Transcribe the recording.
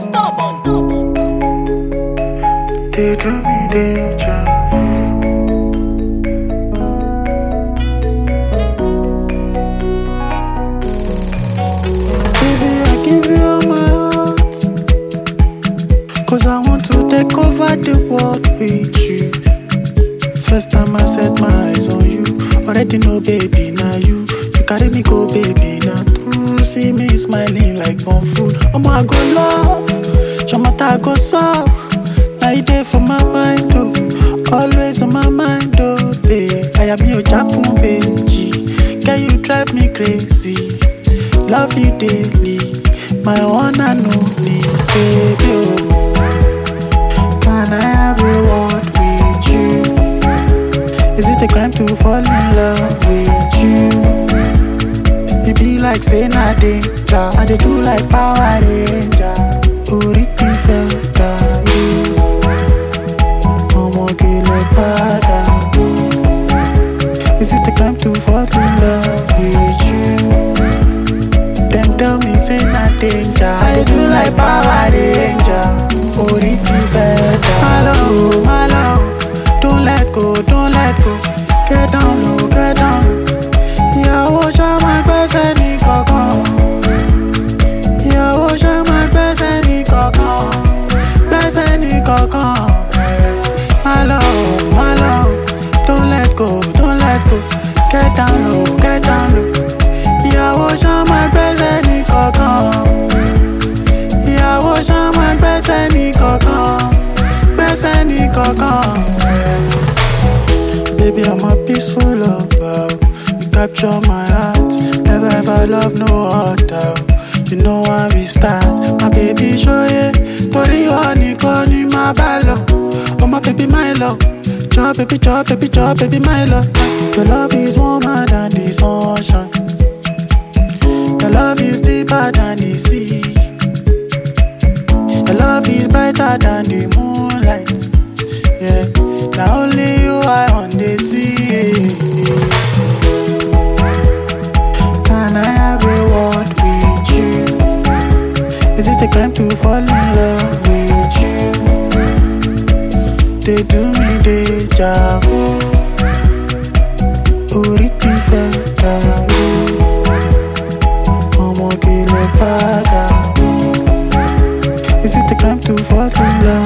They do me danger. Baby, I give you all my heart, 'cause I want to take over the world with you. First time I set my eyes on you, already know baby, now you carry me go baby, now true. See me smiling like one food. I go love, Shamata I go soft. Now you there for my mind, oh. Always on my mind, oh, babe. I am your Japan baby. Can you drive me crazy? Love you daily, my one and only baby, oh. Can I have a word with you? Is it a crime to fall in love with you? It be like saying I danger, I dey do like Power Ranger. Oriti feta, is it a crime to fall in love with you? Them tell me say not danger, I do like Power Ranger. Oriti feta, my love, don't let go, don't let go. Get down low, get down low. Yeah, wash out my best any coco. Yeah, wash out my best any coco. Best any coco. My love, don't let go, don't let go. Get down low, get down low. Yeah, wash out my best any coco. Yeah, wash out my best any coco. Best any coco. Baby, I'm a peaceful lover. You capture my heart. Never ever love no other. You know how we start. My baby show you. Tori honey, honey, my ballo. Oh my baby, my love. Job, baby, my love. Your love is warmer than the sunshine. Your love is deeper than the sea. Your love is brighter than the moonlight. Yeah, now only you I on the sea. Can I have a word with you? Is it a crime to fall in love with you? They do me deja vu. Oriti feta, Omo kile pada. Is it a crime to fall in love?